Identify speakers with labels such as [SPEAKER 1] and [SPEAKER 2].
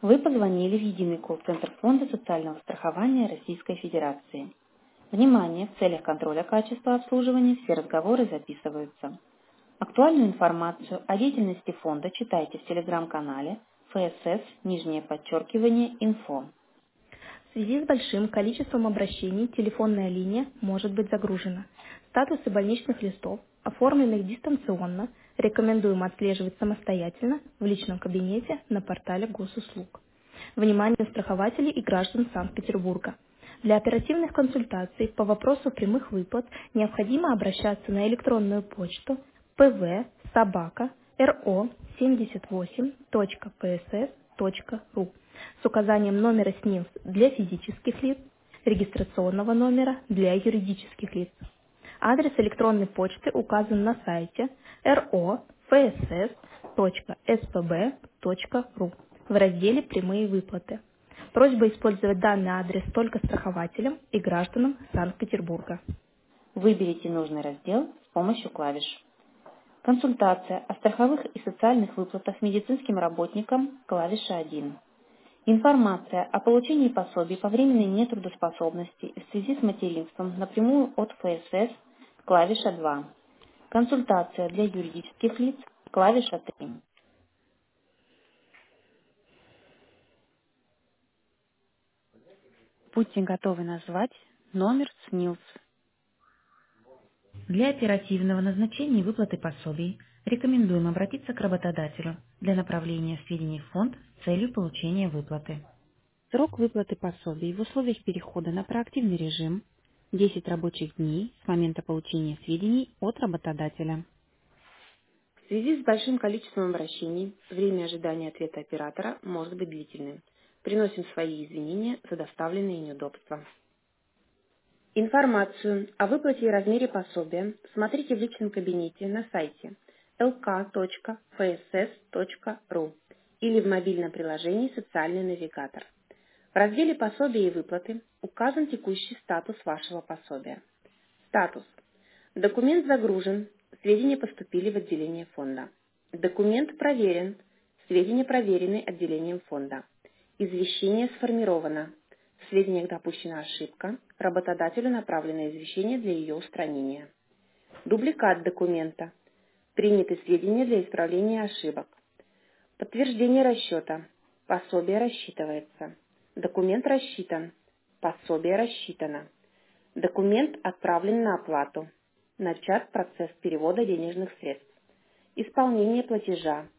[SPEAKER 1] Вы позвонили в единый колл-центр Фонда социального страхования Российской Федерации. Внимание! В целях контроля качества обслуживания все разговоры записываются. Актуальную информацию о деятельности фонда читайте в телеграм-канале ФСС_инфо.
[SPEAKER 2] В связи с большим количеством обращений телефонная линия может быть загружена. Статусы больничных листов, оформленных дистанционно, рекомендуем отслеживать самостоятельно в личном кабинете на портале госуслуг. Внимание страхователей и граждан Санкт-Петербурга! Для оперативных консультаций по вопросу прямых выплат необходимо обращаться на электронную почту pv@ro78.pss.ru с указанием номера СНИЛС для физических лиц, регистрационного номера для юридических лиц. Адрес электронной почты указан на сайте ro.fss.spb.ru в разделе «Прямые выплаты». Просьба использовать данный адрес только страхователям и гражданам Санкт-Петербурга.
[SPEAKER 1] Выберите нужный раздел с помощью клавиш. Консультация о страховых и социальных выплатах медицинским работникам – клавиша 1. Информация о получении пособий по временной нетрудоспособности в связи с материнством напрямую от ФСС – клавиша 2. Консультация для юридических лиц – клавиша 3. Будьте готовы назвать номер СНИЛС. Для оперативного назначения и выплаты пособий рекомендуем обратиться к работодателю для направления сведений в фонд с целью получения выплаты. Срок выплаты пособий в условиях перехода на проактивный режим – 10 рабочих дней с момента получения сведений от работодателя. В связи с большим количеством обращений, время ожидания ответа оператора может быть длительным. Приносим свои извинения за доставленные неудобства. Информацию о выплате и размере пособия смотрите в личном кабинете на сайте lk.fss.ru или в мобильном приложении «Социальный навигатор». В разделе «Пособия и выплаты» указан текущий статус вашего пособия. Статус. Документ загружен, сведения поступили в отделение фонда. Документ проверен, сведения проверены отделением фонда. Извещение сформировано. В сведениях допущена ошибка, работодателю направлено извещение для ее устранения. Дубликат документа. Приняты сведения для исправления ошибок. Подтверждение расчета. Пособие рассчитывается. Документ рассчитан. Пособие рассчитано. Документ отправлен на оплату. Начат процесс перевода денежных средств. Исполнение платежа.